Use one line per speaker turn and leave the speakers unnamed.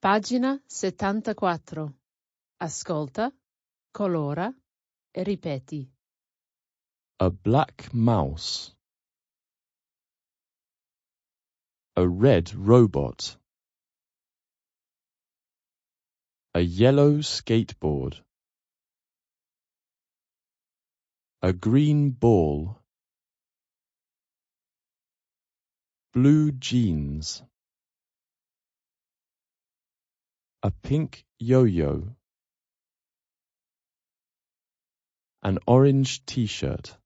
Pagina 74. Ascolta, colora e ripeti.
A black mouse. A red robot. A yellow skateboard. A green ball. Blue jeans. A pink yo-yo. An orange t-shirt.